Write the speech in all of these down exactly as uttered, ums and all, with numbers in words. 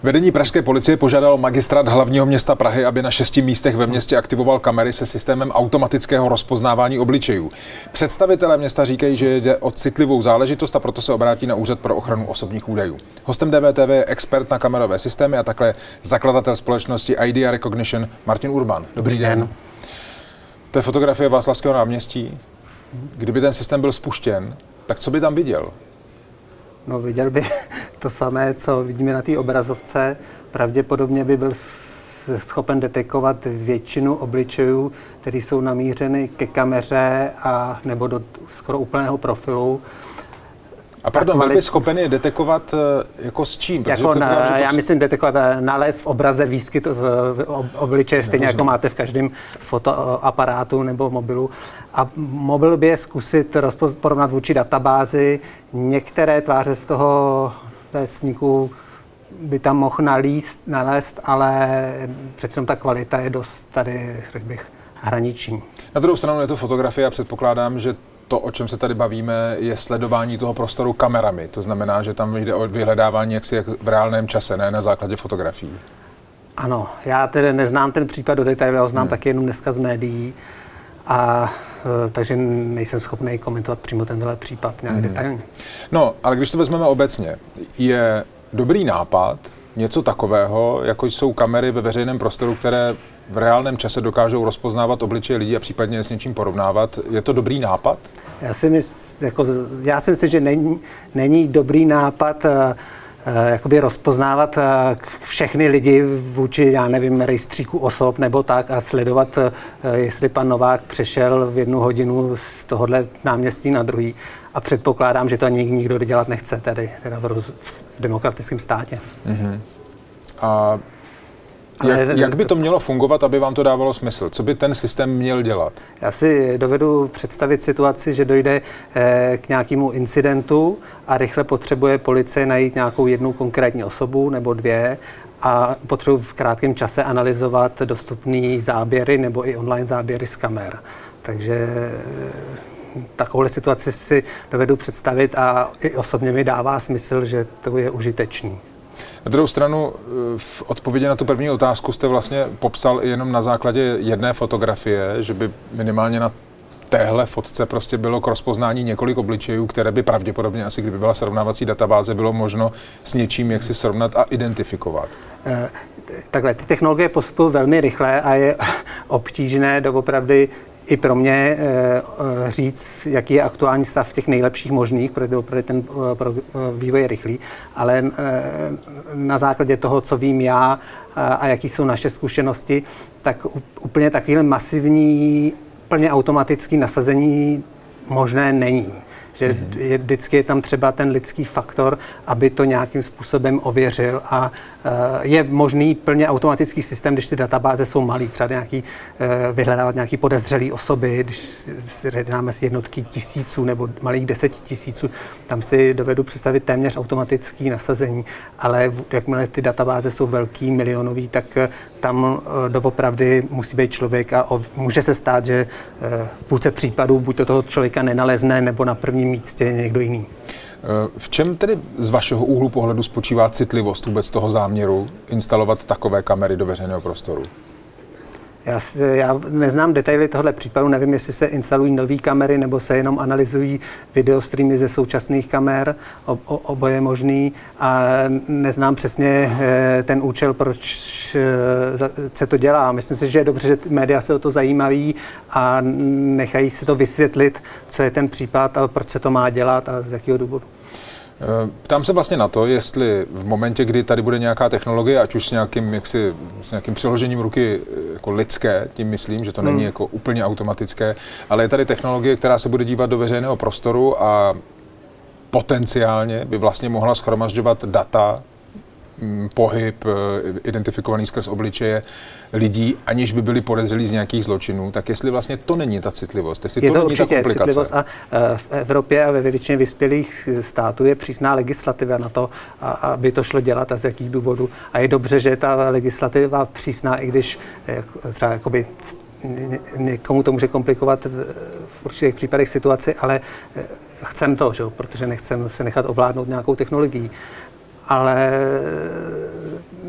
Vedení pražské policie požádalo magistrát hlavního města Prahy, aby na šesti místech ve městě aktivoval kamery se systémem automatického rozpoznávání obličejů. Představitelé města říkají, že jde o citlivou záležitost a proto se obrátí na Úřad pro ochranu osobních údajů. Hostem D V T V je expert na kamerové systémy a takhle zakladatel společnosti Idea Recognition Martin Urban. Dobrý den. To je fotografie Václavského náměstí. Kdyby ten systém byl spuštěn, tak co by tam viděl? No, viděl by to samé, co vidíme na té obrazovce. Pravděpodobně by byl schopen detekovat většinu obličejů, které jsou namířeny ke kameře a nebo do skoro úplného profilu. A pardon, byl by schopen je detekovat jako s čím? Jako na, říkám, já to... myslím detekovat, nalézt v obraze výskyt v, v obličeje, stejně jako máte v každém fotoaparátu nebo mobilu. A mobil by je zkusit rozpoz, porovnat vůči databázi. Některé tváře z toho věcníku by tam mohl nalíst, nalézt, ale přece jenom ta kvalita je dost tady, řekl bych, hraniční. Na druhou stranu je to fotografie a předpokládám, že to, o čem se tady bavíme, je sledování toho prostoru kamerami. To znamená, že tam jde o vyhledávání jaksi jak v reálném čase, ne na základě fotografií. Ano, já tedy neznám ten případ do detailu, já ho znám hmm. taky jenom dneska z médií, a takže nejsem schopný komentovat přímo tenhle případ nějak hmm. detailně. No, ale když to vezmeme obecně, je dobrý nápad něco takového, jako jsou kamery ve veřejném prostoru, které v reálném čase dokážou rozpoznávat obličeje lidí a případně je s něčím porovnávat. Je to dobrý nápad? Já si myslím, jako, já si myslím, že není, není dobrý nápad uh, uh, jakoby rozpoznávat uh, všechny lidi vůči, já nevím, rejstříku osob nebo tak a sledovat, uh, jestli pan Novák přešel v jednu hodinu z tohohle náměstí na druhý. A předpokládám, že to ani nikdo dělat nechce tady, teda v, roz, v demokratickém státě. Mm-hmm. A jak, jak by to mělo fungovat, aby vám to dávalo smysl? Co by ten systém měl dělat? Já si dovedu představit situaci, že dojde eh, k nějakému incidentu a rychle potřebuje policie najít nějakou jednu konkrétní osobu nebo dvě a potřebuje v krátkém čase analyzovat dostupné záběry nebo i online záběry z kamer. Takže takovouhle situaci si dovedu představit a i osobně mi dává smysl, že to je užitečný. Na druhou stranu, v odpovědi na tu první otázku jste vlastně popsal jenom na základě jedné fotografie, že by minimálně na téhle fotce prostě bylo k rozpoznání několik obličejů, které by pravděpodobně asi, kdyby byla srovnávací databáze, bylo možno s něčím, jak si srovnat a identifikovat. E, takhle, ty technologie postupují velmi rychle a je obtížné doopravdy i pro mě e, říct, jaký je aktuální stav těch nejlepších možných, protože ten pro, vývoj je rychlý, ale e, na základě toho, co vím já a, a jaký jsou naše zkušenosti, tak úplně takovýhle masivní, plně automatický nasazení možné není. Že je, vždycky je tam třeba ten lidský faktor, aby to nějakým způsobem ověřil a uh, je možný plně automatický systém, když ty databáze jsou malý, třeba nějaký, uh, vyhledávat nějaký podezřelý osoby, když hledáme jednotky tisíců nebo malých deset tisíců, tam si dovedu představit téměř automatický nasazení, ale jakmile ty databáze jsou velký, milionový, tak uh, tam uh, doopravdy musí být člověk a ov- může se stát, že uh, v půlce případů buď to toho člověka nenalezne, nebo na prvním místě někdo jiný. V čem tedy z vašeho úhlu pohledu spočívá citlivost vůbec toho záměru instalovat takové kamery do veřejného prostoru? Já, já neznám detaily tohle případu, nevím, jestli se instalují nové kamery nebo se jenom analyzují videostreamy ze současných kamer, o, o, oboje možný a neznám přesně ten účel, proč se to dělá. Myslím si, že je dobře, že média se o to zajímaví a nechají se to vysvětlit, co je ten případ a proč se to má dělat a z jakého důvodu. Ptám se vlastně na to, jestli v momentě, kdy tady bude nějaká technologie, ať už s nějakým, jaksi, s nějakým přiložením ruky jako lidské, tím myslím, že to není hmm. jako úplně automatické, ale je tady technologie, která se bude dívat do veřejného prostoru a potenciálně by vlastně mohla shromažďovat data, pohyb, identifikovaný skrz obličeje lidí, aniž by byli podezřelí z nějakých zločinů, tak jestli vlastně to není ta citlivost, jestli je to, to není určitě ta komplikace. Citlivost a v Evropě a ve většině vyspělých států je přísná legislativa na to, aby to šlo dělat a z jakých důvodů. A je dobře, že ta legislativa přísná, i když třeba jakoby někomu to může komplikovat v určitých případech situaci, ale chcem to, že? Protože nechcem se nechat ovládnout nějakou technologií. Ale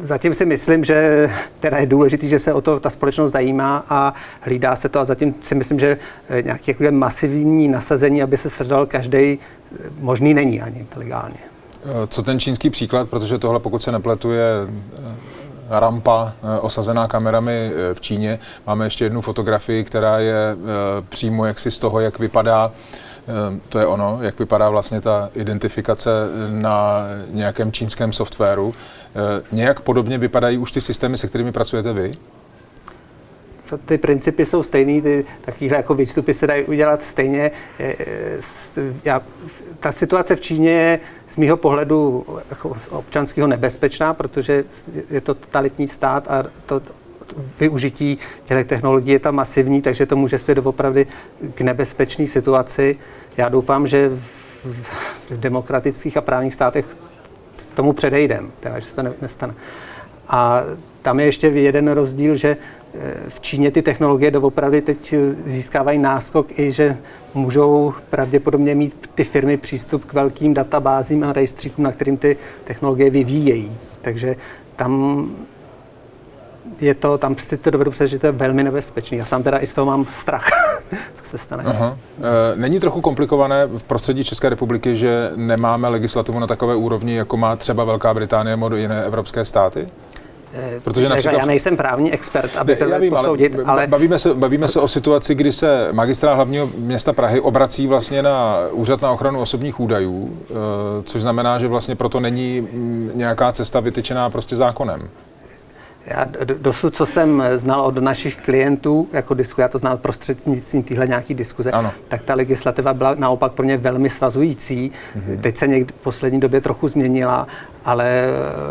zatím si myslím, že teda je důležité, že se o to ta společnost zajímá a hlídá se to a zatím si myslím, že nějaké masivní nasazení, aby se srdal každý, možný není ani legálně. Co ten čínský příklad, protože tohle, pokud se nepletu, je rampa osazená kamerami v Číně. Máme ještě jednu fotografii, která je přímo jaksi z toho, jak vypadá, to je ono, jak vypadá vlastně ta identifikace na nějakém čínském softwaru. Nějak podobně vypadají už ty systémy, se kterými pracujete vy? Ty principy jsou stejný, ty takovýhle jako výstupy se dají udělat stejně. Já, ta situace v Číně je z mýho pohledu jako občanského nebezpečná, protože je to totalitní stát a to využití těch technologií je tam masivní, takže to může zpět opravdu k nebezpečné situaci. Já doufám, že v, v demokratických a právních státech tomu předejdem, teda, že se to nestane. A tam je ještě jeden rozdíl, že v Číně ty technologie doopravdy teď získávají náskok i, že můžou pravděpodobně mít ty firmy přístup k velkým databázím a rejstříkům, na kterým ty technologie vyvíjejí. Takže tam je to, tam si to dovedu představit, že to je velmi nebezpečný. Já sám teda i z toho mám strach, co se stane. Aha. Není trochu komplikované v prostředí České republiky, že nemáme legislativu na takové úrovni, jako má třeba Velká Británie nebo jiné evropské státy? Protože například... Já nejsem právní expert, aby to vím, posoudit, ale... ale... Bavíme se, bavíme se o situaci, kdy se magistrát hlavního města Prahy obrací vlastně na Úřad na ochranu osobních údajů, což znamená, že vlastně proto není nějaká cesta vytyčená prostě zákonem. Já dosud, co jsem znal od našich klientů, jako disku, já to znal prostřednictvím téhle nějaký diskuze, ano. Tak ta legislativa byla naopak pro mě velmi svazující. Mm-hmm. Teď se někdy v poslední době trochu změnila, ale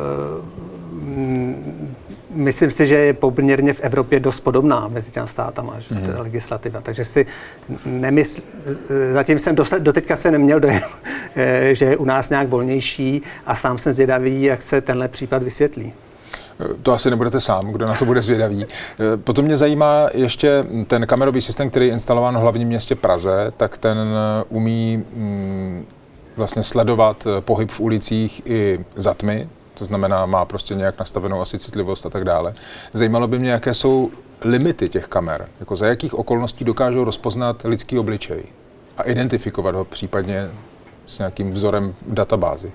mm, myslím si, že je poměrně v Evropě dost podobná mezi těmi státama, že mm-hmm. ta legislativa. Takže si nemysl... Zatím jsem doteďka se neměl dojem, že je u nás nějak volnější a sám jsem zvědavý, jak se tenhle případ vysvětlí. To asi nebudete sám, kdo na to bude zvědavý. Potom mě zajímá ještě ten kamerový systém, který je instalován v hlavním městě Praze, tak ten umí mm, vlastně sledovat pohyb v ulicích i za tmy, to znamená, má prostě nějak nastavenou asi citlivost a tak dále. Zajímalo by mě, jaké jsou limity těch kamer, jako za jakých okolností dokážou rozpoznat lidský obličej a identifikovat ho případně s nějakým vzorem v databázi.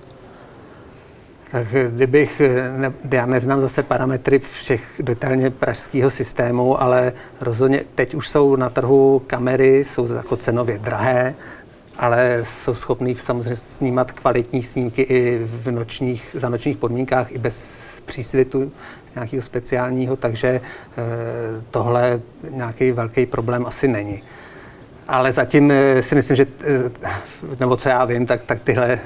Tak kdybych, ne, já neznám zase parametry všech detailně pražského systému, ale rozhodně teď už jsou na trhu kamery, jsou jako cenově drahé, ale jsou schopný samozřejmě snímat kvalitní snímky i v nočních, za nočních podmínkách, i bez přísvitu nějakého speciálního, takže e, tohle nějaký velký problém asi není. Ale zatím si myslím, že, nebo co já vím, tak, tak tyhle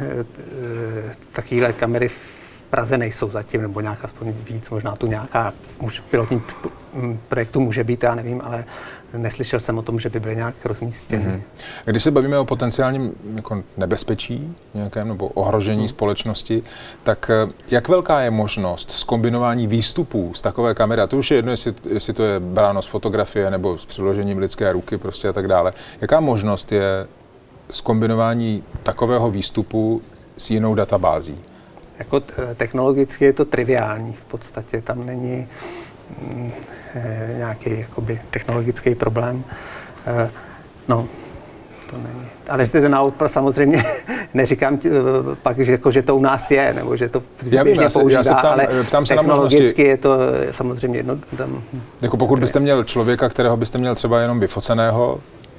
takovéhle kamery v Praze nejsou zatím, nebo nějak aspoň víc, možná tu nějaká v pilotním projektu může být, já nevím, ale neslyšel jsem o tom, že by byly nějak rozmístěny. Mm-hmm. Když se bavíme o potenciálním jako nebezpečí, nějakém nebo ohrožení mm. společnosti, tak jak velká je možnost zkombinování výstupů z takové kamery, a to už je jedno, jestli, jestli to je bráno z fotografie nebo s přiložením lidské ruky prostě a tak dále. Jaká možnost je zkombinování takového výstupu s jinou databází? Jako technologicky je to triviální, v podstatě tam není mm, e, nějaký jakoby technologický problém. E, no, to není. Ale jestli to naopak samozřejmě neříkám t, pak, že, jako, že to u nás je, nebo že to běžně používá, ptám, ale ptám se technologicky je to samozřejmě jedno. Tam, jako pokud byste měl člověka, kterého byste měl třeba jenom vyfoceného,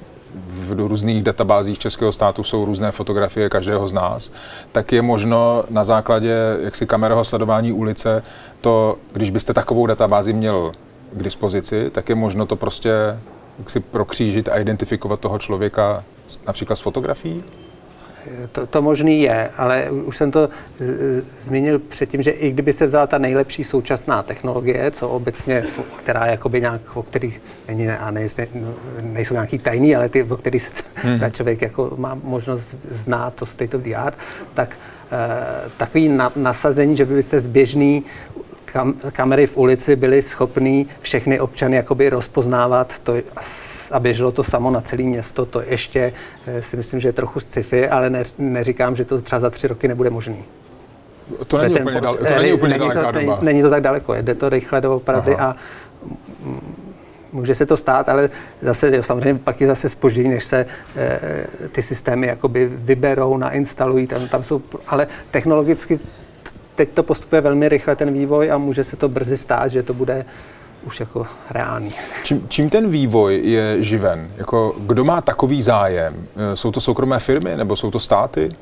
v různých databázích českého státu jsou různé fotografie každého z nás, tak je možno na základě jaksi kamerového sledování ulice to, když byste takovou databázi měl k dispozici, tak je možno to prostě jaksi prokřížit a identifikovat toho člověka například s fotografií? To, to možný je, ale už jsem to zmínil předtím, že i kdyby se vzala ta nejlepší současná technologie, co obecně, která jakoby nějak, o kterých není, a nejsou, nejsou nějaký tajný, ale ty, o kterých se hmm. člověk jako má možnost znát to state of the art, tak eh, takový na, nasazení, že byste z běžný kam, kamery v ulici byly schopný všechny občany jakoby rozpoznávat to, a běželo to samo na celé město, to ještě si myslím, že je trochu sci-fi, ale ne, neříkám, že to třeba za tři roky nebude možný. To není úplně, dal, to není úplně není daleká to, doba. Není, není to tak daleko, jde to rychle doopravdy a může se to stát, ale zase jo, samozřejmě pak je zase zpoždění, než se e, ty systémy jakoby vyberou, nainstalují, tam, tam jsou, ale technologicky teď to postupuje velmi rychle ten vývoj a může se to brzy stát, že to bude už jako reálný. Čím, čím ten vývoj je živen? Jako, kdo má takový zájem? Jsou to soukromé firmy nebo jsou to státy?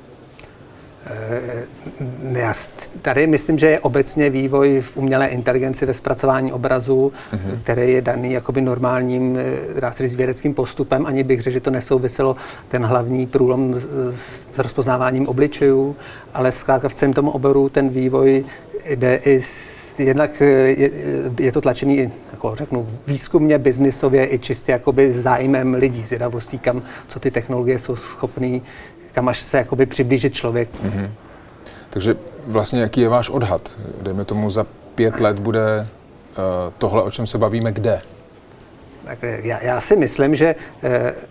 Já tady myslím, že je obecně vývoj v umělé inteligenci ve zpracování obrazů, mm-hmm. který je daný jakoby normálním, dá se říct, vědeckým postupem. Ani bych řekl, že to nesouviselo ten hlavní průlom s rozpoznáváním obličejů, ale zkrátka v celém tomu oboru ten vývoj jde i jednak je, je to tlačený, jako řeknu, výzkumně, biznisově i čistě jakoby zájmem lidí, zvědavostí, kam, co ty technologie jsou schopný, kam až se jakoby přiblížit člověku. Mm-hmm. Takže vlastně jaký je váš odhad? Dejme tomu, za pět let bude uh, tohle, o čem se bavíme, kde? Tak já, já si myslím, že uh,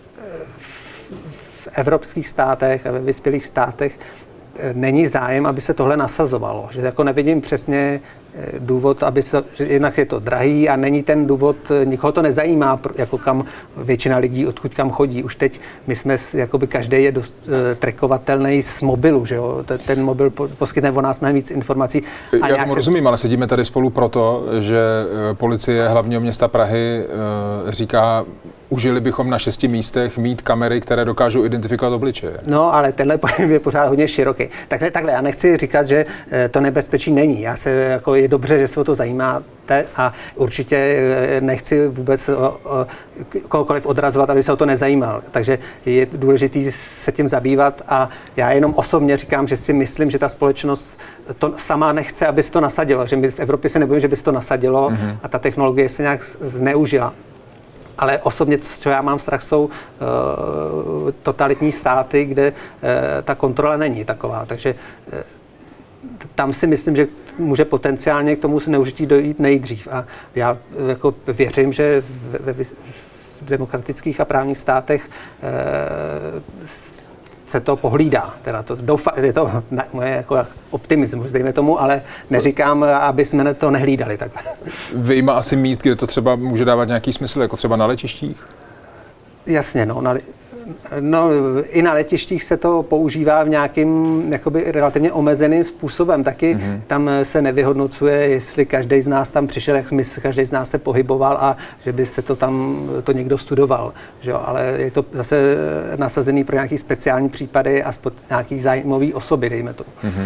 v, v evropských státech a ve vyspělých státech není zájem, aby se tohle nasazovalo. Že jako nevidím přesně důvod, aby se, že jinak je to drahý a není ten důvod, nikoho to nezajímá, jako kam většina lidí, odkud kam chodí. Už teď my jsme, jakoby každý je dost uh, trackovatelný z mobilu, že jo? Ten mobil poskytne o nás mnohem víc informací. A já tomu rozumím, se... ale sedíme tady spolu proto, že policie hlavního města Prahy uh, říká, užili bychom na šesti místech mít kamery, které dokážou identifikovat obličeje. No, ale tenhle pojem je pořád hodně široký. Takhle, takhle, já nechci říkat, že to nebezpečí není. Já se, jako je dobře, že se o to zajímáte a určitě nechci vůbec kohokoliv odrazovat, aby se o to nezajímal. Takže je důležité se tím zabývat a já jenom osobně říkám, že si myslím, že ta společnost to sama nechce, aby se to nasadilo. Že my v Evropě se nebojíme, že by se to nasadilo mm-hmm. a ta technologie se nějak zneužila. Ale osobně, co já mám strach, jsou uh, totalitní státy, kde uh, ta kontrola není taková. Takže uh, tam si myslím, že může potenciálně k tomu zneužití dojít nejdřív. A já uh, jako věřím, že v, v, v demokratických a právních státech uh, se to pohlídá. Teda to doufa, je to na, moje jako optimismus, dejme tomu, ale neříkám, aby jsme to nehlídali takhle. Vyjma asi míst, kde to třeba může dávat nějaký smysl, jako třeba na letištích? Jasně, no, na, no i na letištích se to používá v nějakým jakoby relativně omezeným způsobem. Taky mm-hmm. tam se nevyhodnocuje, jestli každý z nás tam přišel, jak smysl, každý z nás se pohyboval a že by se to tam to někdo studoval. Že jo? Ale je to zase nasazený pro nějaký speciální případy a spod nějaký zájmový osoby, dejme to. Mm-hmm.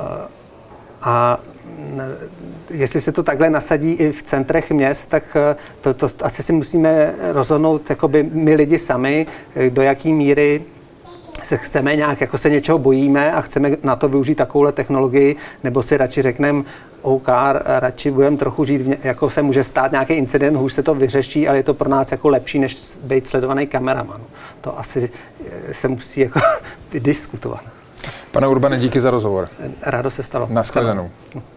A jestli se to takhle nasadí i v centrech měst, tak to, to asi si musíme rozhodnout jakoby my lidi sami, do jaký míry se chceme nějak, jako se něčeho bojíme a chceme na to využít takovouhle technologii, nebo si radši řekneme, OK, radši budeme trochu žít, v ně, jako se může stát nějaký incident, hůř se to vyřeší, ale je to pro nás jako lepší, než být sledovaný kameraman. To asi se musí jako vydiskutovat. Pane Urbane, díky za rozhovor. Rádo se stalo. Nashledanou.